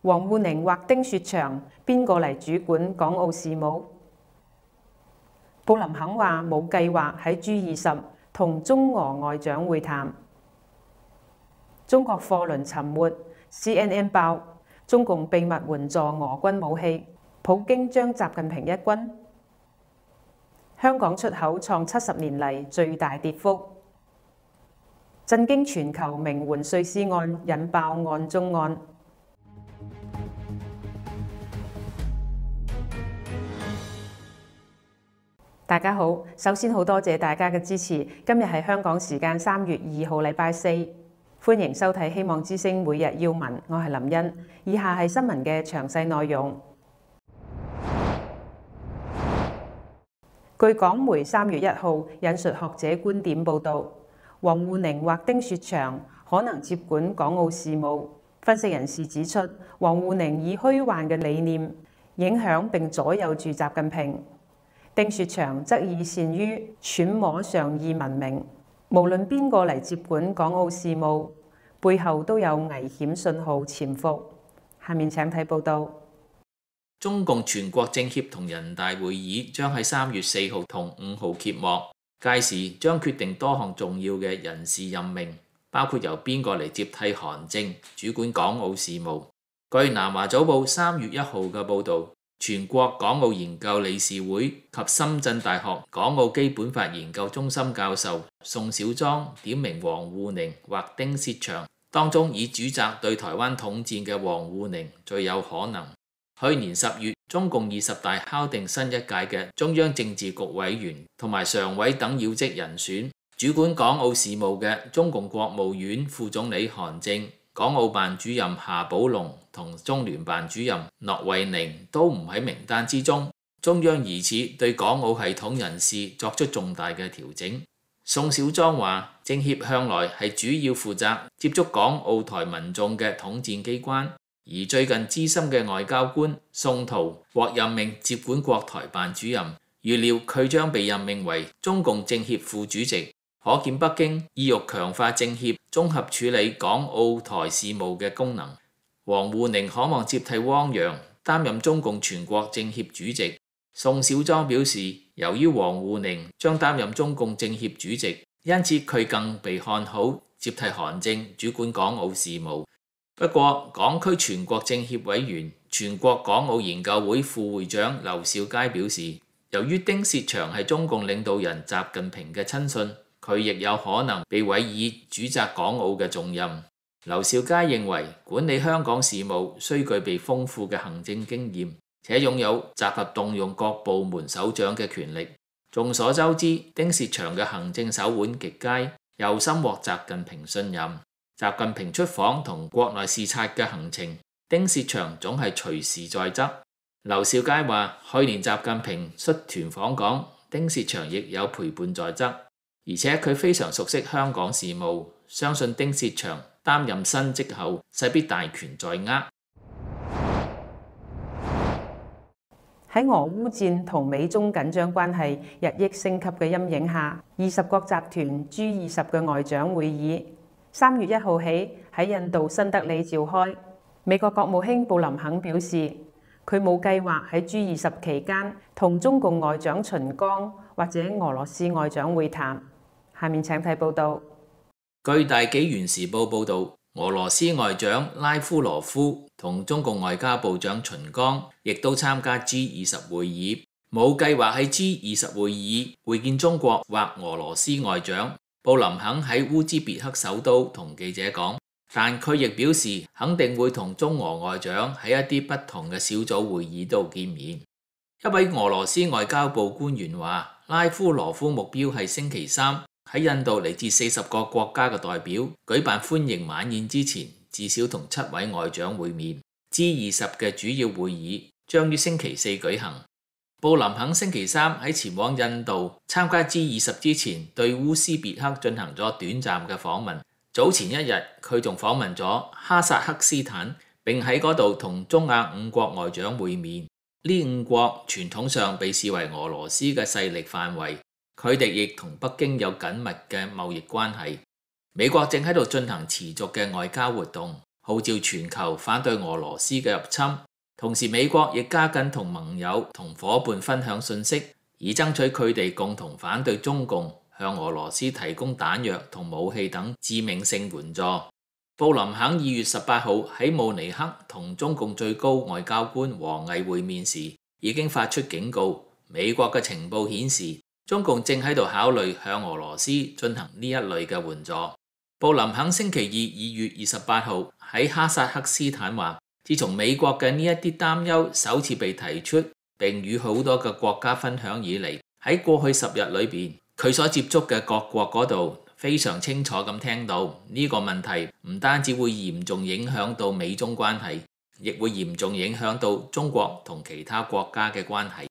王滬寧或丁雪祥，邊個嚟主管港澳事務？布林肯話冇計劃喺 G20 同中俄外長會談。中國貨輪沉沒 ，CNN 爆中共秘密援助俄軍武器，普京將習近平一軍。香港出口創70年嚟最大跌幅。震驚全球名媛碎屍案引爆案中案。大家好，首先好多謝大家嘅支持。今日係香港時間3月2號禮拜四，歡迎收睇《希望之聲》每日要聞，我係林茵。以下係新聞嘅詳細內容。據港媒3月1號引述學者觀點報導，王滬寧或丁雪祥可能接管港澳事務。分析人士指出，王滬寧以虛幻嘅理念影響並左右住習近平。丁雪祥則以善於揣摩上意聞名，無論邊個嚟接管港澳事務，背後都有危險信號潛伏。下面請睇報導。 中共全國政協同人大會議將喺3月4號同5號揭幕，屆時將決定多項重要嘅人事任命，包括由邊個嚟接替韓正主管港澳事務。據南華早報3月1號嘅報導，全國港澳研究理事會及深圳大學港澳基本法研究中心教授宋小莊點名王滬寧或丁薛祥，當中以主責對台灣統戰嘅王滬寧最有可能。去年10月，中共20大敲定新一屆嘅中央政治局委員同埋常委等要職人選，主管港澳事務嘅中共國務院副總理韓正、港澳辦主任夏寶龍同中聯辦主任駱惠寧都唔喺名單之中。中央疑似對港澳系統人事作出重大嘅調整。宋小莊話，政協向來係主要負責接觸港澳台民眾嘅統戰機關，而最近資深嘅外交官宋濤獲任命接管國台辦主任，預料佢將被任命為中共政協副主席。可見北京意欲強化政協綜合處理港澳台事務嘅功能。王滬寧可望接替汪洋擔任中共全國政協主席。宋小莊表示，由於王滬寧將擔任中共政協主席，因此佢更被看好接替韓正主管港澳事務。不過，港區全國政協委員、全國港澳研究會副會長劉兆佳表示，由於丁薛祥係中共領導人習近平嘅親信，佢亦有可能被委以主責港澳嘅重任。劉兆佳認為，管理香港事務需具備豐富嘅行政經驗，且擁有集合動用各部門首長嘅權力。眾所周知，丁薛祥嘅行政手腕極佳，又深獲習近平信任。習近平出訪同國內視察嘅行程，丁薛祥總係隨時在側。劉兆佳話，去年習近平率團訪港，丁薛祥亦有陪伴在側。而且佢非常熟悉香港事務，相信丁薛祥擔任新職後勢必大權在握。 喺俄烏戰同美中緊張關係日益升級嘅陰影下，20國集團 G20 嘅外長會議3月1號起喺印度新德里召開。美國國務卿布林肯表示，佢冇計劃喺 G20 期間同中共外長秦剛或者俄羅斯外長會談。下面請睇報導。 據大紀元時報報導，俄羅斯外長拉夫羅夫同中共外交部長秦剛亦都參加 G20 會議，冇計劃喺 G20 會議會見中國或俄羅斯外長。布林肯喺烏茲別克首都同記者講，但佢亦表示肯定會同中俄外長喺一啲不同嘅小組會議度見面。一位俄羅斯外交部官員話，拉夫羅夫目標係星期三喺印度嚟自40個國家嘅代表舉辦歡迎晚宴之前，至少同7位外長會面。G20 嘅主要會議將於星期4舉行。布林肯星期三喺前往印度參加 G20 之前，對烏茲別克進行咗短暫嘅訪問。早前一日，佢仲訪問咗哈薩克斯坦，並喺嗰度同中亞5國外長會面。呢5國傳統上被視為俄羅斯嘅勢力範圍。佢哋亦同北京有緊密嘅貿易關係。美國正喺度進行持續嘅外交活動， 號召全球反對俄羅斯嘅入侵。同時，美國亦加緊同盟友同夥伴分享信息，以爭取佢哋共同反對中共向俄羅斯提供彈藥同武器等致命性援助。布林肯2月18號喺慕尼黑同中共最高外交官王毅會面時，已經發出警告，美國嘅情報顯示中共正喺度考慮向俄羅斯進行呢一類嘅援助。布林肯星期2月28號喺哈薩克斯坦話，自從美國嘅呢一啲擔憂首次被提出並與好多嘅國家分享以嚟，喺過去10日裏邊，佢所接觸嘅各國嗰度非常清楚咁聽到呢個問題唔單止會嚴重影響到美中關係，亦會嚴重影響到中國同其他國家嘅關係。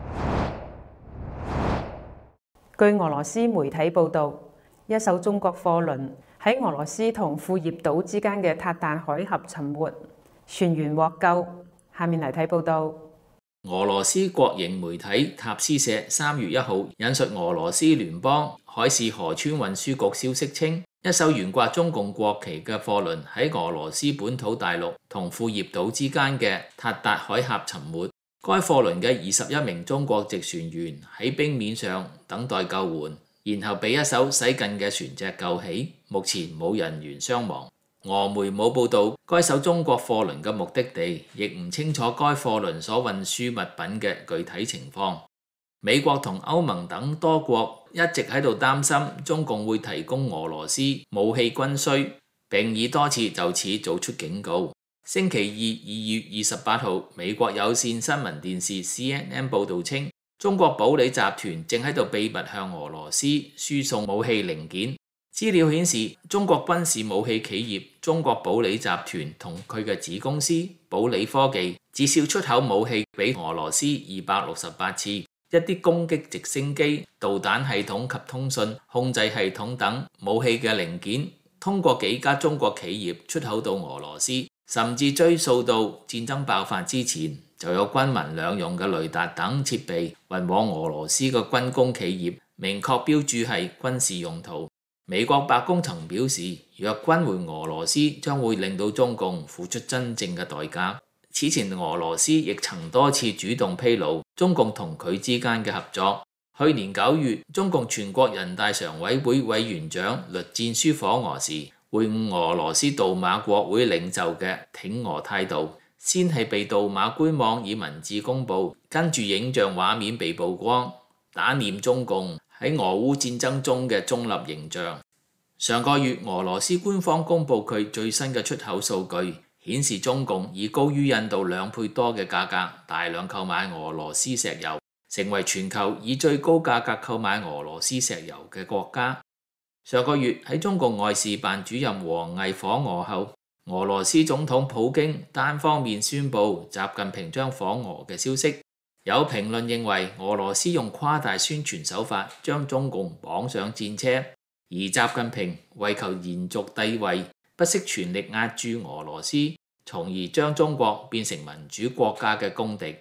據俄羅斯媒體報導，一艘中國貨輪喺俄羅斯同庫頁島之間嘅塔旦海峽沉沒，船員獲救。下面嚟睇報導。 俄羅斯國營媒體塔斯社3月1號引述俄羅斯聯邦海事河川運輸局消息稱，一艘懸掛中共國旗嘅貨輪喺俄羅斯本土大陸同庫頁島之間嘅塔達海峽沉沒。該貨輪嘅21名中國籍船員喺冰面上等待救援，然後被一艘駛近嘅船隻救起，目前冇人員傷亡。俄媒冇報道該艘中國貨輪嘅目的地，亦唔清楚該貨輪所運輸物品嘅具體情況。美國同歐盟等多國一直喺度擔心中共會提供俄羅斯武器軍需，並已多次就此做出警告。星期2月28號，美國有線新聞電視 CNN 報導稱，中國保利集團正喺度秘密向俄羅斯輸送武器零件。資料顯示，中國軍事武器企業中國保利集團同佢嘅子公司保利科技，至少出口武器俾俄羅斯268次，一啲攻擊直升機、導彈系統及通訊控制系統等武器嘅零件，通過幾家中國企業出口到俄羅斯，甚至追溯到戰爭爆發之前，就有軍民兩用嘅雷達等設備運往俄羅斯嘅軍工企業，明確標註係軍事用途。美國白宮曾表示，若軍回俄羅斯，將會令到中共付出真正嘅代價。此前俄羅斯亦曾多次主動披露中共同佢之間嘅合作。去年9月，中共全國人大常委會委員長栗戰書訪俄時，會晤俄羅斯杜馬國會領袖嘅挺俄態度，先係被杜馬官網以文字公佈，跟住影像畫面被曝光，打臉中共喺俄烏戰爭中嘅中立形象。上個月，俄羅斯官方公佈佢最新嘅出口數據，顯示中共以高於印度2倍多嘅價格大量購買俄羅斯石油，成為全球以最高價格購買俄羅斯石油嘅國家。上個月喺中共外事辦主任王毅訪俄後，俄羅斯總統普京單方面宣布習近平將訪俄嘅消息。有評論認為，俄羅斯用誇大宣傳手法將中共綁上戰車，而習近平為求延續帝位，不惜全力壓住俄羅斯，從而將中國變成民主國家嘅公敵。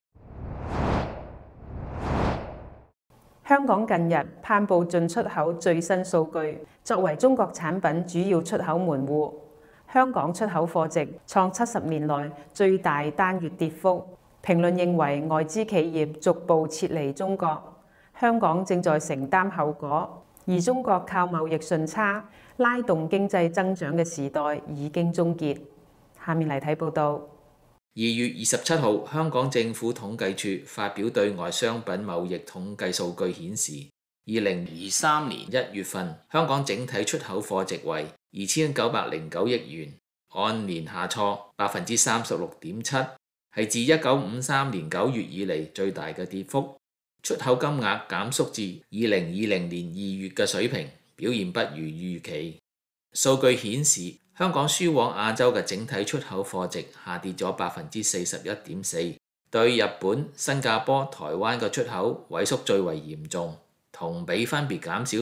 香港近日頒布進出口最新數據，作為中國產品主要出口門戶，香港出口貨值創70年來最大單月跌幅。評論認為，外資企業逐步撤離中國，香港正在承擔後果，而中國靠貿易順差拉動經濟增長嘅時代已經終結。下面嚟睇報道。 2月27號，香港政府統計處發表對外商品貿易統計數據顯示，2023年1月份香港整體出口貨值為2909億元，按年下挫36.7%。係自1953年9月以嚟最大嘅跌幅，出口金額減縮至2020年2月嘅水平，表現不如預期。數據顯示，香港輸往亞洲嘅整體出口貨值下跌咗41.4%，對日本、新加坡、台灣嘅出口萎縮最為嚴重，同比分別減少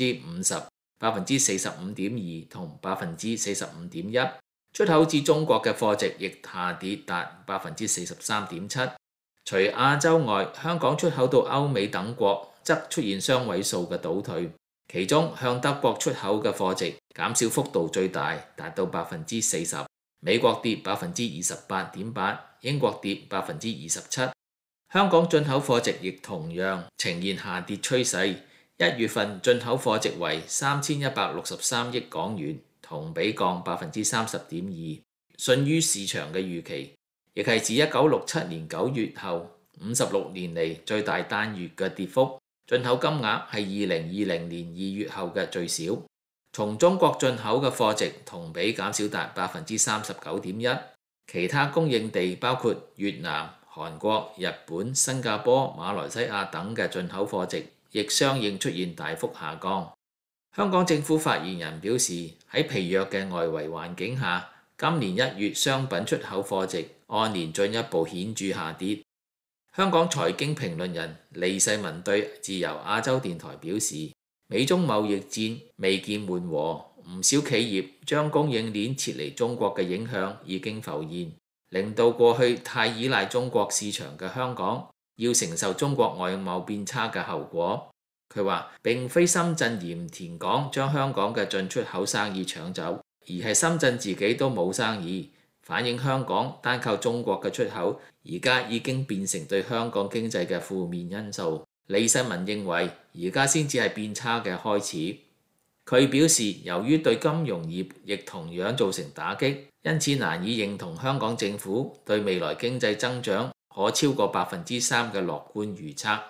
50%、45.2%同45.1%。出口至中國嘅貨值亦下跌達43.7%。除亞洲外，香港出口到歐美等國則出現雙位數嘅倒退，其中向德國出口嘅貨值減少幅度最大，達到40%。 美國跌28.8%，英國跌27%。香港進口貨值亦同樣呈現下跌趨勢。1月份進口貨值為3163億港元，同比降30.2%，遜於市場嘅預期，亦係自1967年9月後56年嚟最大單月嘅跌幅。進口金額係2020年2月後嘅最少。從中國進口嘅貨值同比減少達39.1%，其他供應地包括越南、韓國、日本、新加坡、馬來西亞等嘅進口貨值亦相應出現大幅下降。香港政府發言人表示，喺疲弱嘅外圍環境下，今年1月商品出口貨值按年進一步顯著下跌。香港財經評論人利世民對自由亞洲電台表示，美中貿易戰未見緩和，唔少企業將供應鏈撤離中國嘅影響已經浮現，令到過去太依賴中國市場嘅香港要承受中國外貿變差嘅後果。佢話並非深圳鹽田港將香港嘅進出口生意搶走，而係深圳自己都冇生意，反映香港單靠中國嘅出口而家已經變成對香港經濟嘅負面因素。李世民認為而家先至係變差嘅開始。佢表示，由於對金融業亦同樣造成打擊，因此難以認同香港政府對未來經濟增長可超過3%嘅樂觀預測。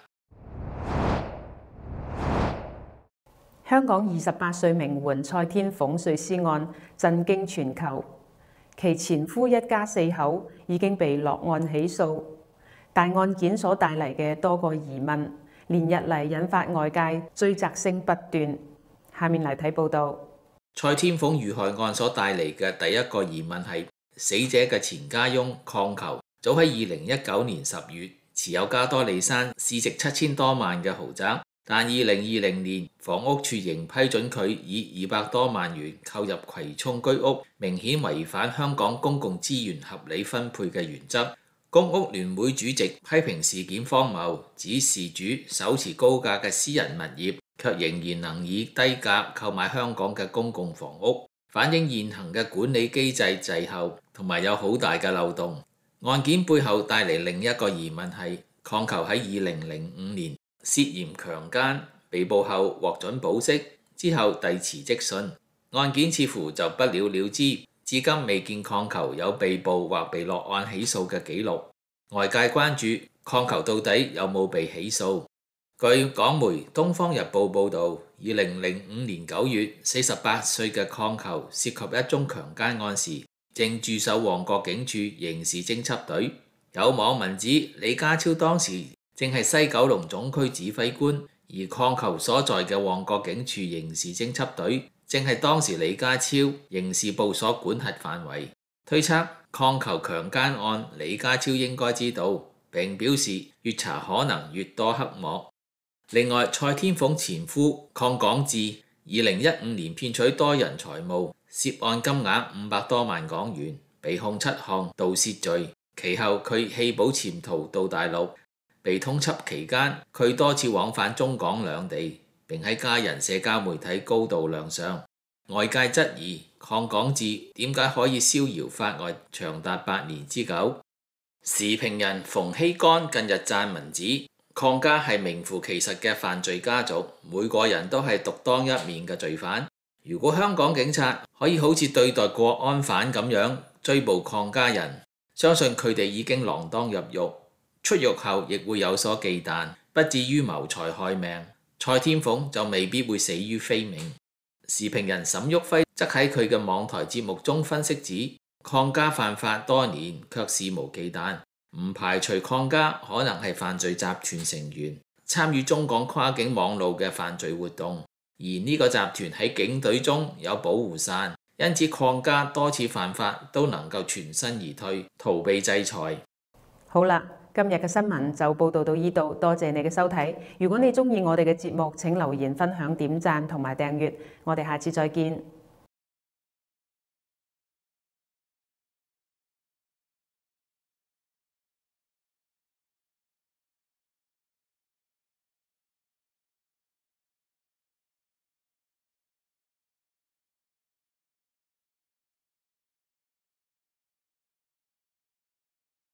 香港28歲名媛蔡天鳳碎屍案震驚全球，其前夫一家4口已經被落案起訴，但案件所帶嚟嘅多個疑問，連日嚟引發外界追責聲不斷。下面嚟睇報道。 蔡天鳳遇害案所帶嚟嘅第一個疑問係，死者嘅前家翁鄺球早喺2019年10月持有加多利山市值7000多萬嘅豪宅，但2020年房屋署仍批准佢以200多萬元購入葵涌居屋，明顯違反香港公共資源合理分配嘅原則。公屋聯會主席批評事件荒謬，指事主手持高價嘅私人物業，卻仍然能以低價購買香港嘅公共房屋，反映現行嘅管理機制滯後同埋有好大嘅漏洞。案件背後帶嚟另一個疑問係，鄺球喺2005年涉嫌強姦，被捕後獲准保釋，之後遞辭職信，案件似乎就不了了之。至今未見鄺球有被捕或被落案起訴嘅記錄，外界關注鄺球到底有冇被起訴。據港媒《東方日報》報導，2005年9月，48歲嘅鄺球涉及一宗強姦案時，正駐守旺角警署刑事偵緝隊。有網民指李家超當時正係西九龍總區指揮官，而鄺球所在嘅旺角警署刑事偵緝隊正係當時李家超刑事部所管轄範圍。推測鄺球強姦案李家超應該知道，並表示越查可能越多黑幕。另外，蔡天鳳前夫鄺港智2015年騙取多人財物，涉案金額500多萬港元，被控7項盜竊罪。其後佢棄保潛逃到大陸，被通緝期間，佢多次往返中港兩地，並喺家人社交媒體高度亮相。外界質疑鄺港智點解可以逍遙法外長達8年之久。時評人馮睎乾近日撰文指，鄺家係名副其實嘅犯罪家族，每個人都係獨當一面嘅罪犯。如果香港警察可以好似對待國安犯咁樣追捕鄺家人，相信佢哋已經鋃鐺入獄，出獄後亦會有所忌憚，不至於謀財害命。蔡天鳳就未必會死於非命。時評人沈旭輝則喺佢嘅網台節目中分析指，鄺家犯法多年卻肆無忌憚，唔排除鄺家可能係犯罪集團成員，參與中港跨境網路嘅犯罪活動，而呢個集團喺警隊中有保護傘，因此鄺家多次犯法都能夠全身而退，逃避制裁。 好啦，今日嘅新聞就報道到呢度，多謝你嘅收睇。如果你鍾意我哋嘅節目，請留言、分享、點讚同埋訂閱。我哋下次再見。